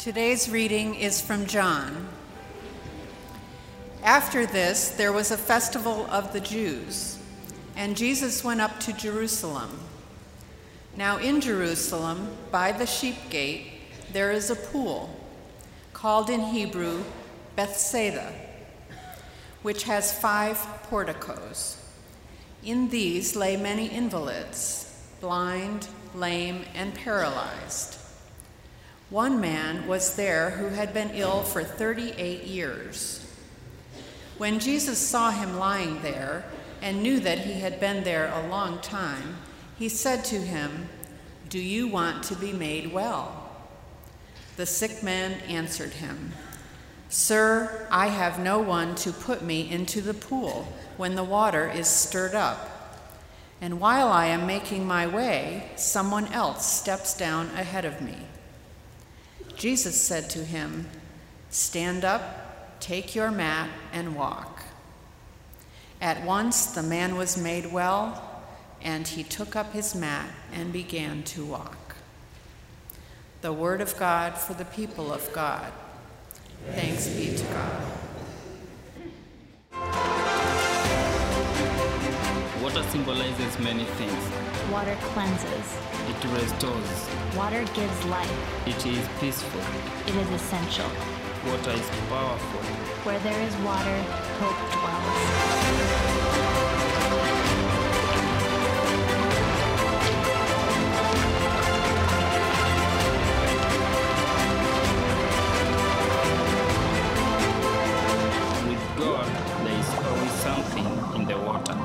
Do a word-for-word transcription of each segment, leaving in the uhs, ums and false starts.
Today's reading is from John. After this, there was a festival of the Jews, and Jesus went up to Jerusalem. Now in Jerusalem, by the sheep gate, there is a pool, called in Hebrew Bethsaida, which has five porticos. In these lay many invalids, blind, lame, and paralyzed. One man was there who had been ill for thirty-eight years. When Jesus saw him lying there and knew that he had been there a long time, he said to him, "Do you want to be made well?" The sick man answered him, "Sir, I have no one to put me into the pool when the water is stirred up. And while I am making my way, someone else steps down ahead of me." Jesus said to him, "Stand up, take your mat, and walk." At once the man was made well, and he took up his mat and began to walk. The word of God for the people of God. Thanks be to God. Water symbolizes many things. Water cleanses. It restores. Water gives life. It is peaceful. It is essential. Water is powerful. Where there is water, hope dwells. With God, there is always something in the water.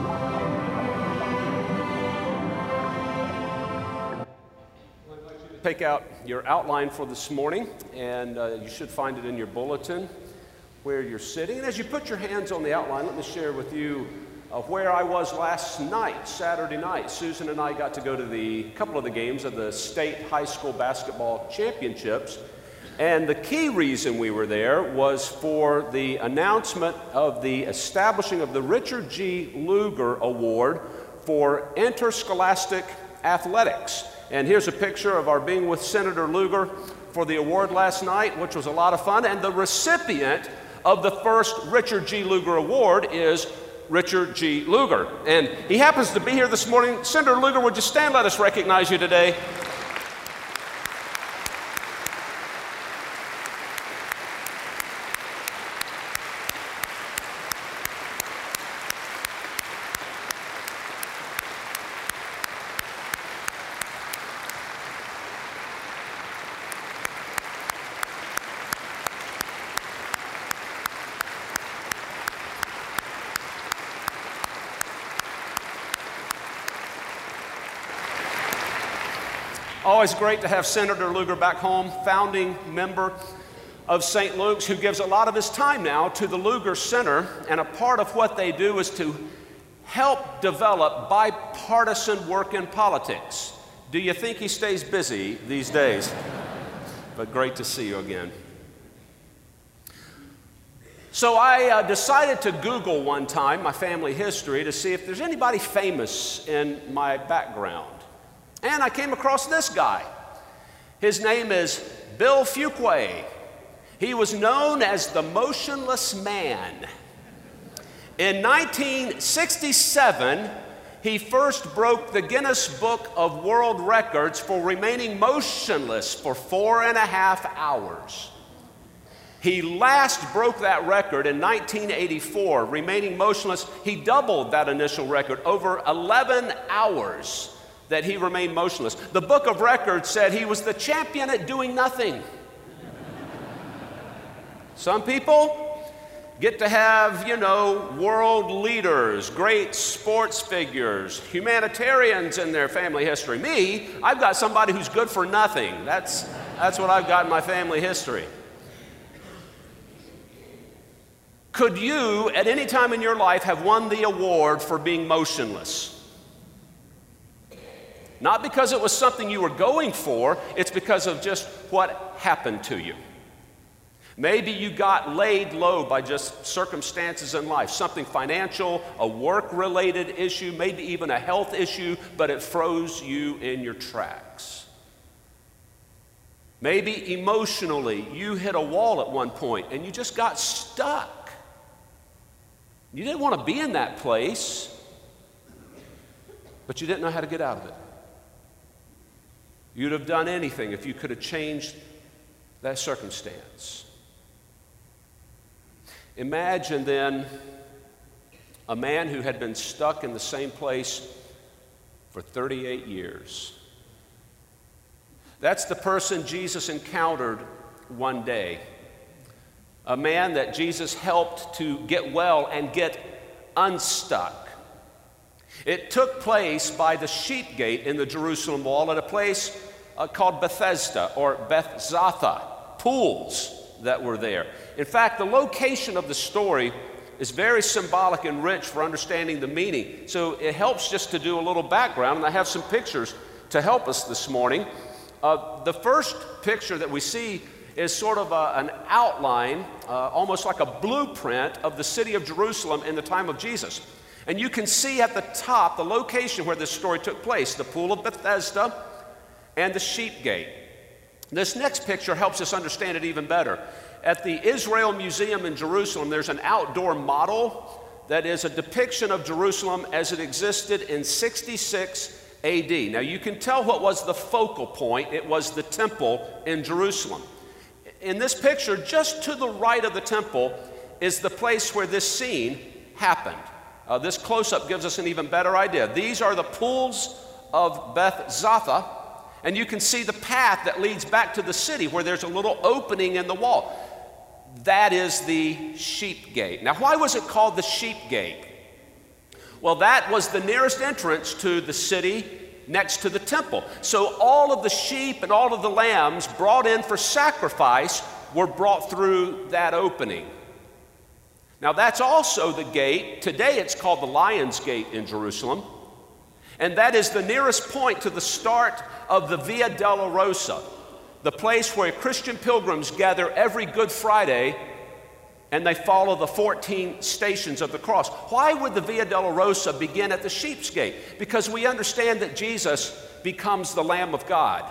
Take out your outline for this morning, and uh, you should find it in your bulletin where you're sitting. And as you put your hands on the outline, let me share with you uh, where I was last night, Saturday night. Susan and I got to go to the couple of the games of the state high school basketball championships, and the key reason we were there was for the announcement of the establishing of the Richard G. Lugar Award for interscholastic athletics. And here's a picture of our being with Senator Lugar for the award last night, which was a lot of fun. And the recipient of the first Richard G. Lugar Award is Richard G. Lugar. And he happens to be here this morning. Senator Lugar, would you stand? Let us recognize you today. Always great to have Senator Lugar back home, founding member of Saint Luke's, who gives a lot of his time now to the Lugar Center, and a part of what they do is to help develop bipartisan work in politics. Do you think he stays busy these days? But great to see you again. So I uh, decided to Google one time my family history to see if there's anybody famous in my background. And I came across this guy. His name is Bill Fuqua. He was known as the Motionless Man. In nineteen sixty-seven, he first broke the Guinness Book of World Records for remaining motionless for four and a half hours. He last broke that record in nineteen eighty-four, remaining motionless. He doubled that initial record, over eleven hours that he remained motionless. The Book of Records said he was the champion at doing nothing. Some people get to have, you know, world leaders, great sports figures, humanitarians in their family history. Me, I've got somebody who's good for nothing. That's, that's what I've got in my family history. Could you, at any time in your life, have won the award for being motionless? Not because it was something you were going for, it's because of just what happened to you. Maybe you got laid low by just circumstances in life, something financial, a work-related issue, maybe even a health issue, but it froze you in your tracks. Maybe emotionally, you hit a wall at one point and you just got stuck. You didn't want to be in that place, but you didn't know how to get out of it. You'd have done anything if you could have changed that circumstance. Imagine then a man who had been stuck in the same place for thirty-eight years. That's the person Jesus encountered one day. A man that Jesus helped to get well and get unstuck. It took place by the sheep gate in the Jerusalem wall at a place uh, called Bethesda or Bethzatha, pools that were there. In fact, the location of the story is very symbolic and rich for understanding the meaning. So it helps just to do a little background, and I have some pictures to help us this morning. Uh, the first picture that we see is sort of a, an outline, uh, almost like a blueprint of the city of Jerusalem in the time of Jesus. And you can see at the top the location where this story took place, the Pool of Bethesda and the Sheep Gate. This next picture helps us understand it even better. At the Israel Museum in Jerusalem, there's an outdoor model that is a depiction of Jerusalem as it existed in sixty-six A D. Now you can tell what was the focal point. It was the temple in Jerusalem. In this picture, just to the right of the temple is the place where this scene happened. Uh, this close-up gives us an even better idea. These are the pools of Bethzatha, and you can see the path that leads back to the city where there's a little opening in the wall. That is the Sheep Gate. Now, why was it called the Sheep Gate? Well, that was the nearest entrance to the city next to the temple. So all of the sheep and all of the lambs brought in for sacrifice were brought through that opening. Now, that's also the gate. Today it's called the Lion's Gate in Jerusalem. And that is the nearest point to the start of the Via Dolorosa, the place where Christian pilgrims gather every Good Friday and they follow the fourteen stations of the cross. Why would the Via Dolorosa begin at the Sheep's Gate? Because we understand that Jesus becomes the Lamb of God.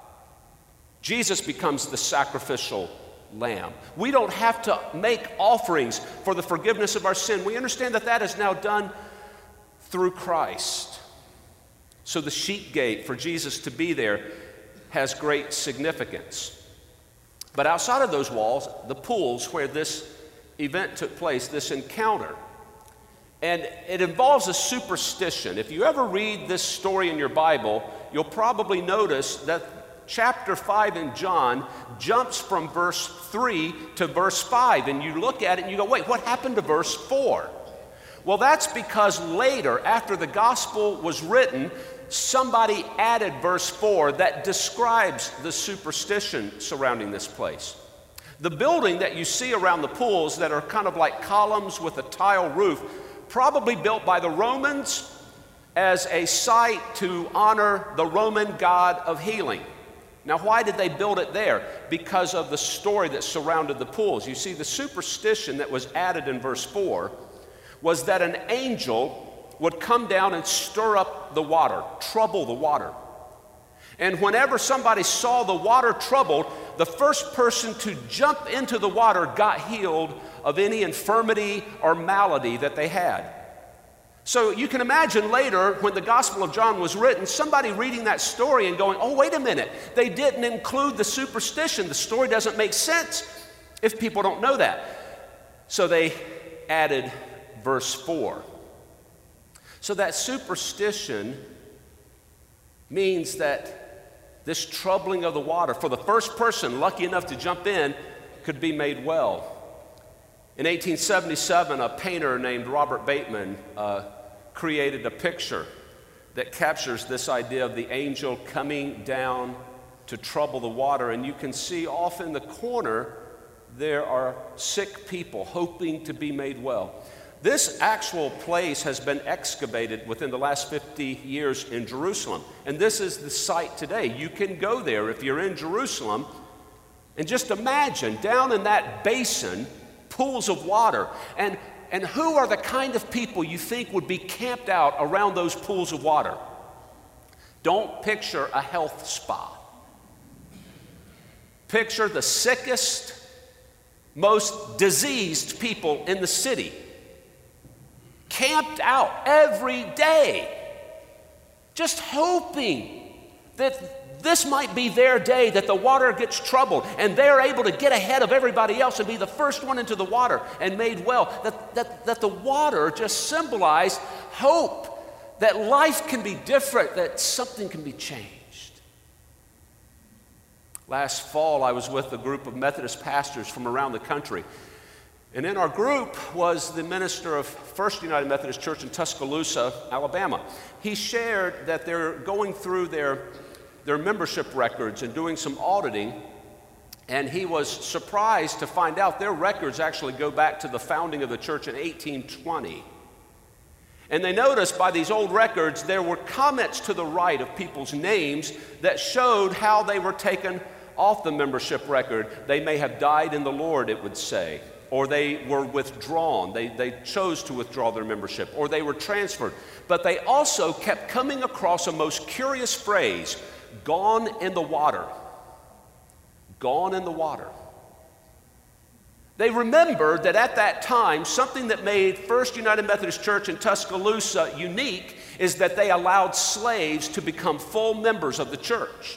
Jesus becomes the sacrificial lamb. We don't have to make offerings for the forgiveness of our sin. We understand that that is now done through Christ. So the Sheep Gate, for Jesus to be there, has great significance. But outside of those walls, the pools where this event took place, this encounter, and it involves a superstition. If you ever read this story in your Bible, you'll probably notice that chapter five in John jumps from verse three to verse five, and you look at it and you go, wait, what happened to verse four? Well, that's because later, after the gospel was written, somebody added verse four that describes the superstition surrounding this place. The building that you see around the pools that are kind of like columns with a tile roof, probably built by the Romans as a site to honor the Roman god of healing. Now, why did they build it there? Because of the story that surrounded the pools. You see, the superstition that was added in verse four was that an angel would come down and stir up the water, trouble the water. And whenever somebody saw the water troubled, the first person to jump into the water got healed of any infirmity or malady that they had. So you can imagine later, when the Gospel of John was written, somebody reading that story and going, oh, wait a minute, they didn't include the superstition. The story doesn't make sense if people don't know that. So they added verse four. So that superstition means that this troubling of the water, for the first person lucky enough to jump in, could be made well. In eighteen seventy-seven, a painter named Robert Bateman uh, created a picture that captures this idea of the angel coming down to trouble the water. And you can see off in the corner, there are sick people hoping to be made well. This actual place has been excavated within the last fifty years in Jerusalem. And this is the site today. You can go there if you're in Jerusalem. And just imagine down in that basin, pools of water. And, and who are the kind of people you think would be camped out around those pools of water? Don't picture a health spa. picture the sickest, most diseased people in the city, camped out every day, just hoping that this might be their day, that the water gets troubled and they're able to get ahead of everybody else and be the first one into the water and made well. That, that, that the water just symbolized hope, that life can be different, that something can be changed. Last fall, I was with a group of Methodist pastors from around the country. And in our group was the minister of First United Methodist Church in Tuscaloosa, Alabama. He shared that they're going through their, their membership records and doing some auditing, and he was surprised to find out their records actually go back to the founding of the church in eighteen twenty. And they noticed by these old records there were comments to the right of people's names that showed how they were taken off the membership record. They may have died in the Lord, it would say, or they were withdrawn. They, they chose to withdraw their membership, or they were transferred. But they also kept coming across a most curious phrase, gone in the water. Gone in the water. They remembered that at that time, something that made First United Methodist Church in Tuscaloosa unique is that they allowed slaves to become full members of the church.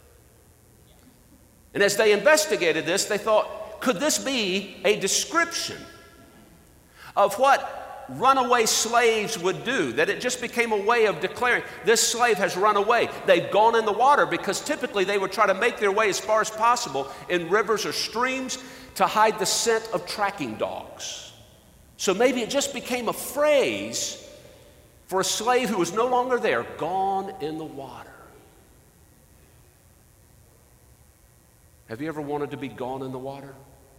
And as they investigated this, they thought, could this be a description of what runaway slaves would do? That it just became a way of declaring, this slave has run away. They've gone in the water, because typically they would try to make their way as far as possible in rivers or streams to hide the scent of tracking dogs. So maybe it just became a phrase for a slave who was no longer there, gone in the water. Have you ever wanted to be gone in the water?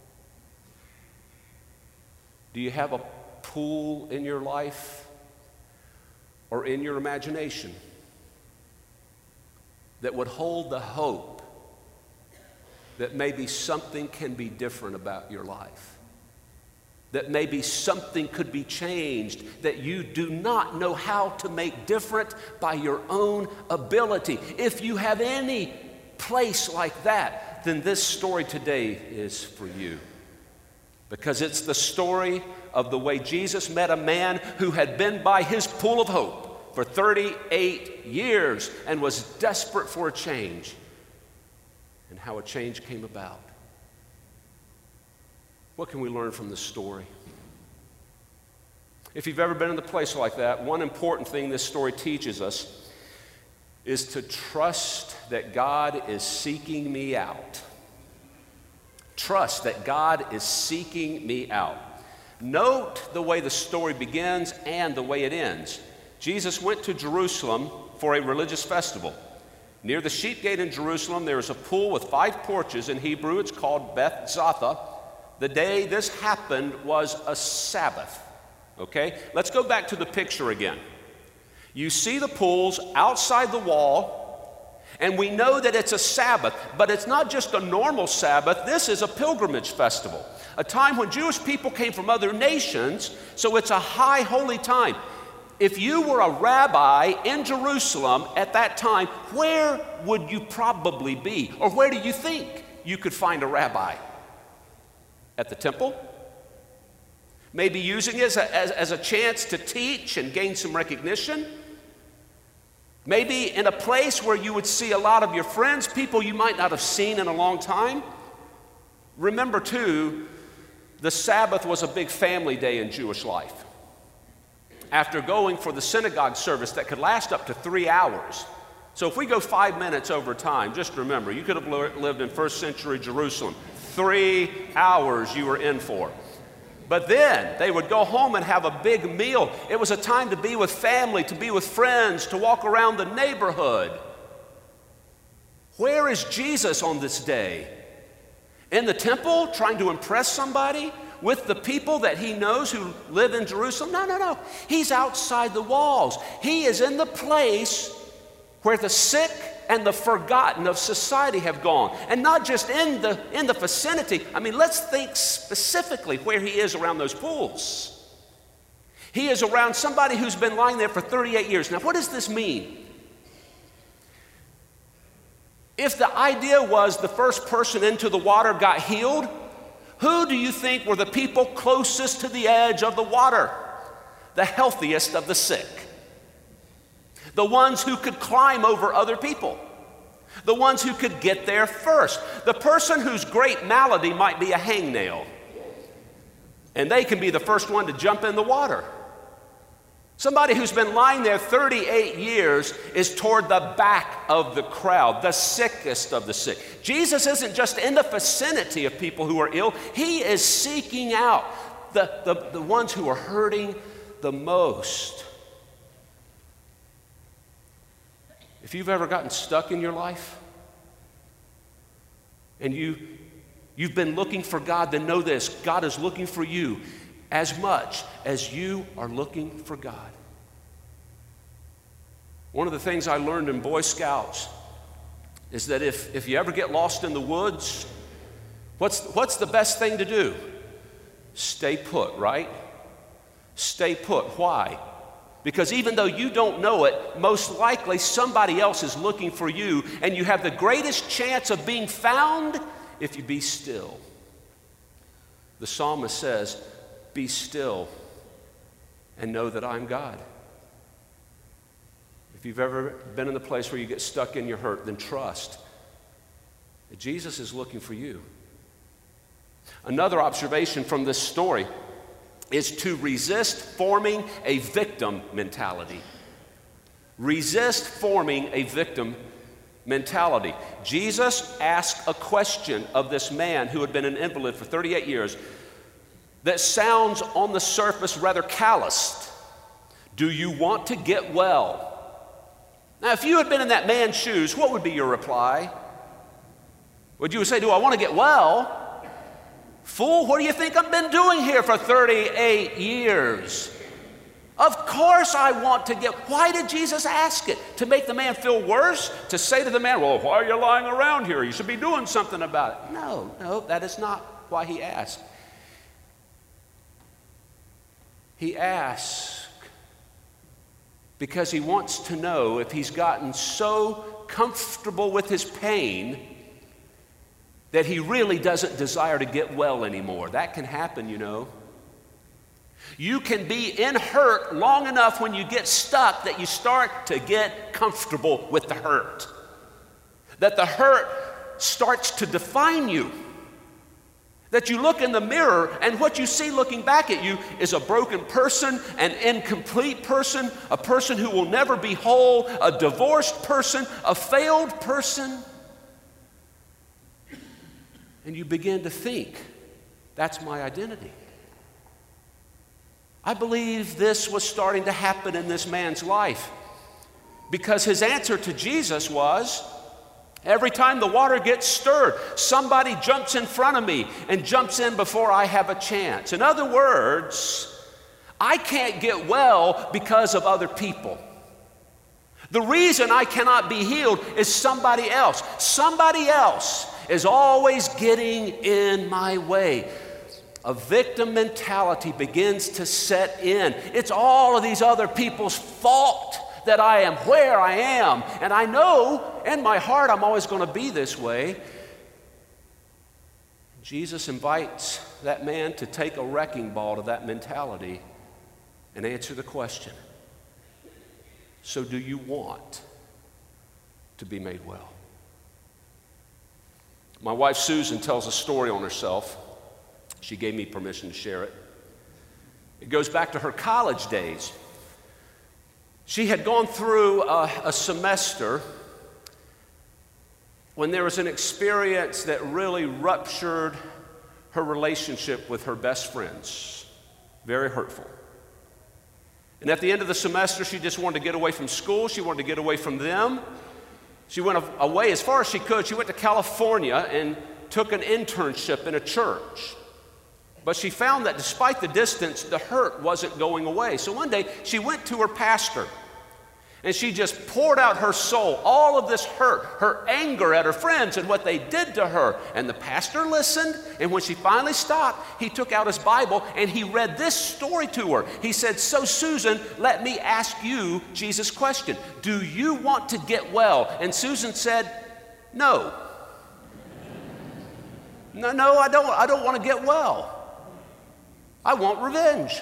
Do you have a pool in your life or in your imagination that would hold the hope that maybe something can be different about your life? That maybe something could be changed that you do not know how to make different by your own ability. If you have any place like that, then this story today is for you. Because it's the story of the way Jesus met a man who had been by his pool of hope for thirty-eight years and was desperate for a change, and how a change came about. What can we learn from this story? If you've ever been in a place like that, one important thing this story teaches us is to trust that God is seeking me out. Trust that God is seeking me out. Note the way the story begins and the way it ends. Jesus went to Jerusalem for a religious festival. Near the sheep gate in Jerusalem, there is a pool with five porches. In Hebrew, it's called Beth Zatha. The day this happened was a Sabbath. Okay? Let's go back to the picture again. You see the pools outside the wall, and we know that it's a Sabbath, but it's not just a normal Sabbath. This is a pilgrimage festival, a time when Jewish people came from other nations, so it's a high holy time. If you were a rabbi in Jerusalem at that time, where would you probably be? Or where do you think you could find a rabbi? At the temple? Maybe using it as a, as, as a chance to teach and gain some recognition? Maybe in a place where you would see a lot of your friends, people you might not have seen in a long time. Remember, too, the Sabbath was a big family day in Jewish life. After going for the synagogue service that could last up to three hours. So if we go five minutes over time, just remember, you could have lived in first century Jerusalem. Three hours you were in for. But then they would go home and have a big meal. It was a time to be with family, to be with friends, to walk around the neighborhood. Where is Jesus on this day? In the temple, trying to impress somebody? With the people that he knows who live in Jerusalem? No, no, no. He's outside the walls. He is in the place where the sick and the forgotten of society have gone. And not just in the, in the vicinity. I mean, let's think specifically where he is around those pools. He is around somebody who's been lying there for thirty-eight years. Now, what does this mean? If the idea was the first person into the water got healed, who do you think were the people closest to the edge of the water? The healthiest of the sick. The ones who could climb over other people. The ones who could get there first. The person whose great malady might be a hangnail. And they can be the first one to jump in the water. Somebody who's been lying there thirty-eight years is toward the back of the crowd, the sickest of the sick. Jesus isn't just in the vicinity of people who are ill. He is seeking out the, the, the ones who are hurting the most. If you've ever gotten stuck in your life and you, you've been looking for God, then know this: God is looking for you as much as you are looking for God. One of the things I learned in Boy Scouts is that if, if you ever get lost in the woods, what's, what's the best thing to do? Stay put, right? Stay put. Why? Because even though you don't know it, most likely somebody else is looking for you, and you have the greatest chance of being found if you be still. The psalmist says, "Be still and know that I'm God." If you've ever been in the place where you get stuck in your hurt, then trust that Jesus is looking for you. Another observation from this story is to resist forming a victim mentality. Resist forming a victim mentality. Jesus asked a question of this man who had been an invalid for thirty-eight years that sounds on the surface rather calloused. Do you want to get well? Now, if you had been in that man's shoes, what would be your reply? Would you say, do I want to get well? Fool, what do you think I've been doing here for thirty-eight years? Of course I want to get. Why did Jesus ask it? To make the man feel worse? To say to the man, well, why are you lying around here? You should be doing something about it. No, no, that is not why he asked. He asks because he wants to know if he's gotten so comfortable with his pain that he really doesn't desire to get well anymore. That can happen, you know. You can be in hurt long enough when you get stuck that you start to get comfortable with the hurt. That the hurt starts to define you. That you look in the mirror and what you see looking back at you is a broken person, an incomplete person, a person who will never be whole, a divorced person, a failed person. And you begin to think, that's my identity. I believe this was starting to happen in this man's life because his answer to Jesus was, every time the water gets stirred, somebody jumps in front of me and jumps in before I have a chance. In other words, I can't get well because of other people. The reason I cannot be healed is somebody else. Somebody else is always getting in my way. A victim mentality begins to set in. It's all of these other people's fault that I am where I am. And I know in my heart I'm always going to be this way. Jesus invites that man to take a wrecking ball to that mentality and answer the question. So do you want to be made well? My wife Susan tells a story on herself. She gave me permission to share it. It goes back to her college days. She had gone through a, a semester when there was an experience that really ruptured her relationship with her best friends. Very hurtful. And at the end of the semester, she just wanted to get away from school. She wanted to get away from them. She went away as far as she could. She went to California and took an internship in a church. But she found that despite the distance, the hurt wasn't going away. So one day, she went to her pastor, and she just poured out her soul, all of this hurt, her anger at her friends and what they did to her. And the pastor listened, and when she finally stopped, he took out his Bible, and he read this story to her. He said, so Susan, let me ask you Jesus' question. Do you want to get well? And Susan said, No. No, no, I don't, I don't want to get well. I want revenge.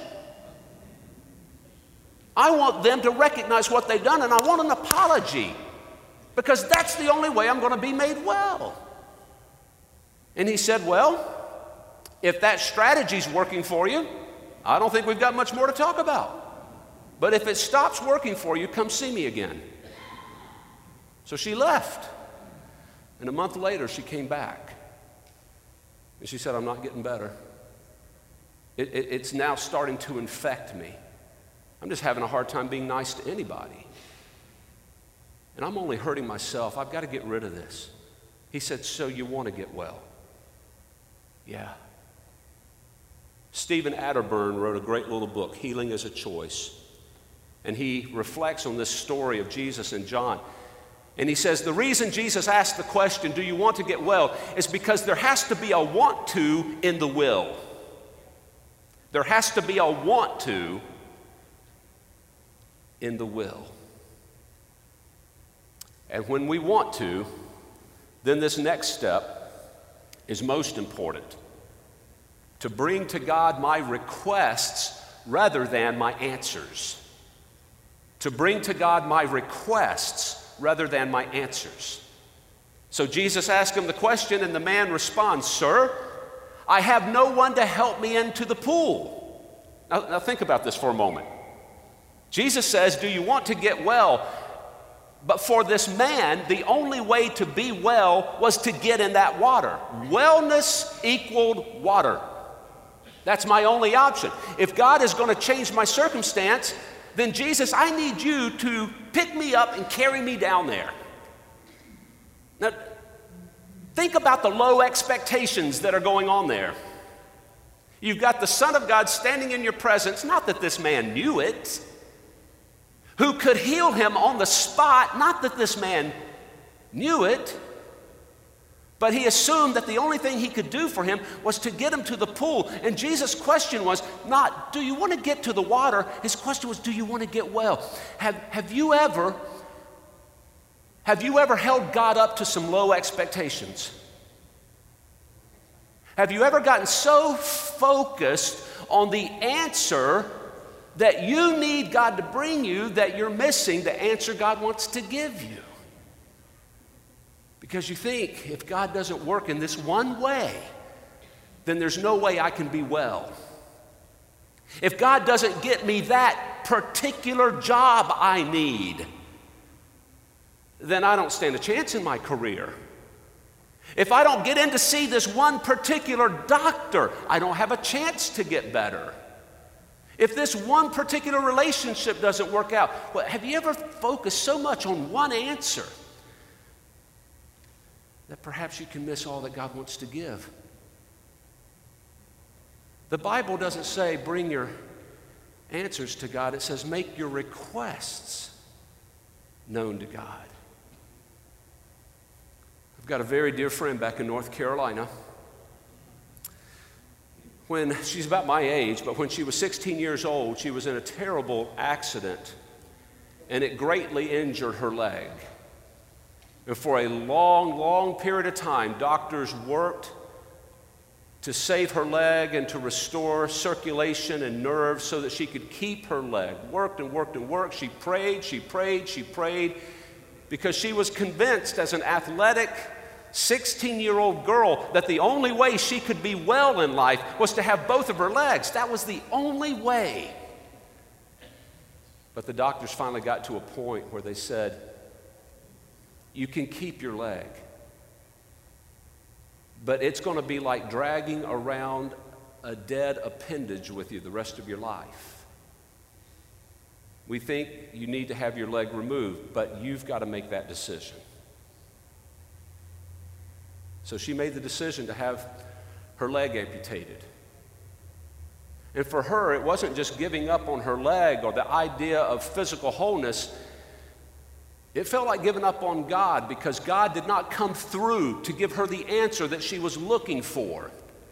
I want them to recognize what they've done, and I want an apology, because that's the only way I'm going to be made well. And he said, well, if that strategy's working for you, I don't think we've got much more to talk about. But if it stops working for you, come see me again. So she left. And a month later, she came back. And she said, I'm not getting better. It, it, it's now starting to infect me. I'm just having a hard time being nice to anybody. And I'm only hurting myself. I've got to get rid of this. He said, so you want to get well? Yeah. Stephen Atterburn wrote a great little book, Healing is a Choice. And he reflects on this story of Jesus and John. And he says, the reason Jesus asked the question, do you want to get well, is because there has to be a want to in the will. There has to be a want to in the will. And when we want to, then this next step is most important. To bring to God my requests rather than my answers. To bring to God my requests rather than my answers. So Jesus asked him the question, and the man responds, sir, I have no one to help me into the pool. Now, now think about this for a moment. Jesus says, do you want to get well? But for this man, the only way to be well was to get in that water. Wellness equaled water. That's my only option. If God is going to change my circumstance, then Jesus, I need you to pick me up and carry me down there. Now, think about the low expectations that are going on there. You've got the Son of God standing in your presence, not that this man knew it, who could heal him on the spot, not that this man knew it, but he assumed that the only thing he could do for him was to get him to the pool. And Jesus' question was not, do you want to get to the water? His question was, do you want to get well? Have, have you ever, have you ever held God up to some low expectations? Have you ever gotten so focused on the answer that you need God to bring you that you're missing the answer God wants to give you? Because you think, if God doesn't work in this one way, then there's no way I can be well. If God doesn't get me that particular job I need, then I don't stand a chance in my career. If I don't get in to see this one particular doctor, I don't have a chance to get better. If this one particular relationship doesn't work out, well, have you ever focused so much on one answer that perhaps you can miss all that God wants to give? The Bible doesn't say bring your answers to God. It says make your requests known to God. I've got a very dear friend back in North Carolina. When she's about my age, but when she was sixteen years old, she was in a terrible accident, and it greatly injured her leg. And for a long, long period of time, doctors worked to save her leg and to restore circulation and nerves so that she could keep her leg. Worked and worked and worked. She prayed, she prayed, she prayed, because she was convinced as an athletic sixteen-year-old girl that the only way she could be well in life was to have both of her legs. That was the only way. But the doctors finally got to a point where they said, you can keep your leg, but it's going to be like dragging around a dead appendage with you the rest of your life. We think you need to have your leg removed, but you've got to make that decision. So she made the decision to have her leg amputated. And for her, it wasn't just giving up on her leg or the idea of physical wholeness. It felt like giving up on God, because God did not come through to give her the answer that she was looking for.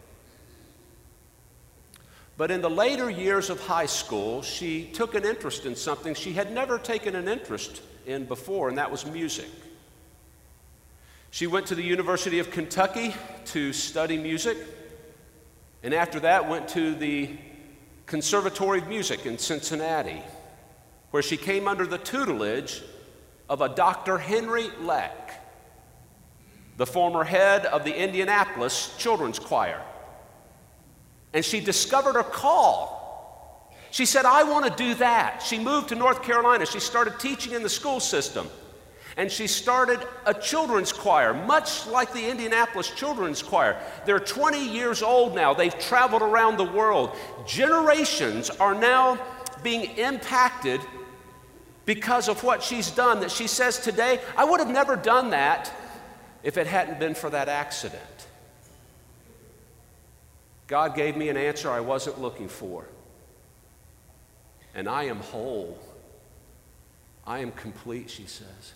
But in the later years of high school, she took an interest in something she had never taken an interest in before, and that was music. She went to the University of Kentucky to study music, and after that went to the Conservatory of Music in Cincinnati, where she came under the tutelage of a Doctor Henry Leck, the former head of the Indianapolis Children's Choir. And she discovered her call. She said, I want to do that. She moved to North Carolina. She started teaching in the school system. And she started a children's choir, much like the Indianapolis Children's Choir. They're twenty years old now. They've traveled around the world. Generations are now being impacted because of what she's done, that she says today, I would have never done that if it hadn't been for that accident. God gave me an answer I wasn't looking for. And I am whole. I am complete, she says.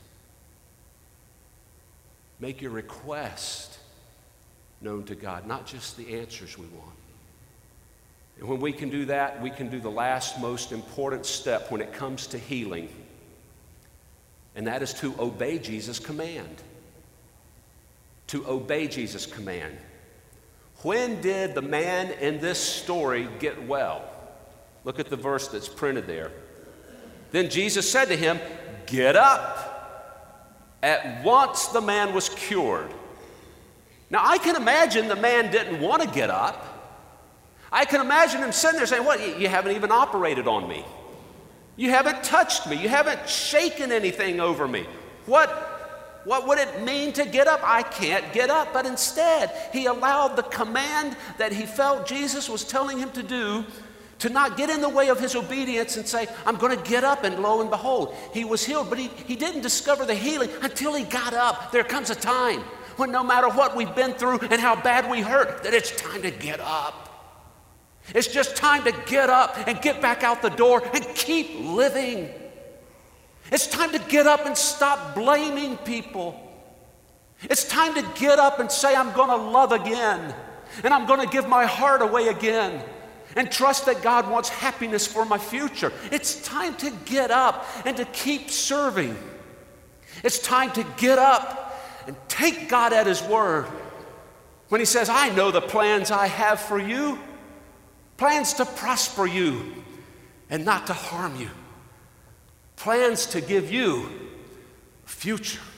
Make your request known to God, not just the answers we want. And when we can do that, we can do the last most important step when it comes to healing, and that is to obey Jesus' command. To obey Jesus' command. When did the man in this story get well? Look at the verse that's printed there. Then Jesus said to him, get up. At once the man was cured. Now I can imagine the man didn't want to get up. I can imagine him sitting there saying, what, you haven't even operated on me. You haven't touched me. You haven't shaken anything over me. What, what would it mean to get up? I can't get up. But instead, he allowed the command that he felt Jesus was telling him to do to not get in the way of his obedience and say, I'm going to get up, and lo and behold, he was healed. But he, he didn't discover the healing until he got up. There comes a time when no matter what we've been through and how bad we hurt, that it's time to get up. It's just time to get up and get back out the door and keep living. It's time to get up and stop blaming people. It's time to get up and say, I'm going to love again, and I'm going to give my heart away again, and trust that God wants happiness for my future. It's time to get up and to keep serving. It's time to get up and take God at his word when he says, I know the plans I have for you, plans to prosper you and not to harm you, plans to give you a future.